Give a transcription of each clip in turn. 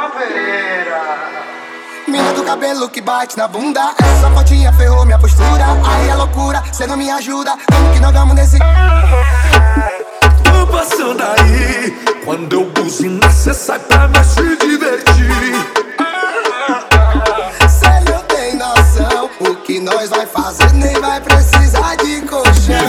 Mina do cabelo que bate na bunda, essa fotinha ferrou minha postura. Aí é loucura, cê não me ajuda. Vamos que não vamos nesse. Tô passando aí, quando eu buzinar cê sai pra nós se divertir. Cê não tem noção, o que nós vai fazer nem vai precisar de colchão.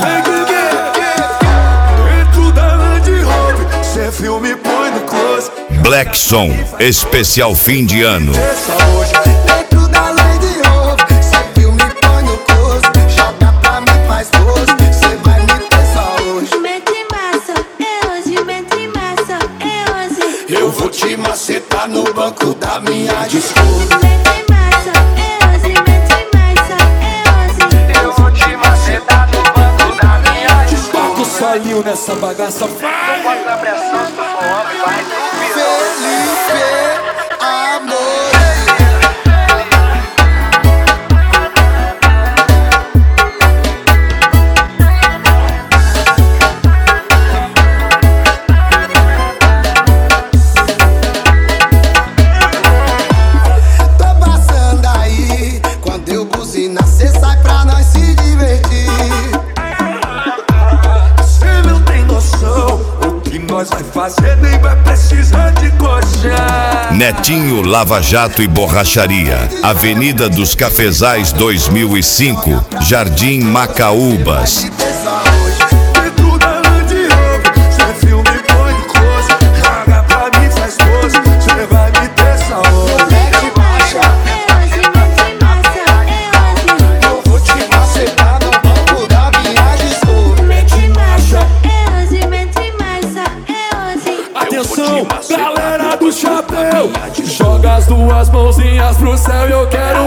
Dentro da Land Rover, cê filme põe no close. Black Som, especial fim de ano. Dentro da Land Rover, cê filme põe no close. Joga pra mim, faz pose, cê vai me ter só hoje. Mete massa, é hoje, mete massa, é hoje. Eu vou te macetar no banco da minha disco. Mete massa, é hoje, mete massa, é hoje. Eu vou te macetar no banco da minha disco. Bota o solinho nessa bagaça, vai! Bota a pressão, se tu for homem, vai Felipe, amor. Tô passando aí, quando eu buzinar, cê sai pra nós se divertir. Cê não tem noção, o que nós vai fazer nem vai precisar de colchão. Netinho Lava Jato e Borracharia, Avenida dos Cafezais 2005, Jardim Macaúbas. Dentro da Land Rover, cê filme põe no close. Joga pra mim, faz pose, cê vai me ter saúde. Mete marcha, É hoje, mete massa, é hoje. eu vou te macetar no banco da minha disco. Mete massa, é hoje, mete massa, é hoje. Atenção, galera do chapéu, joga as duas mãozinhas pro céu e eu quero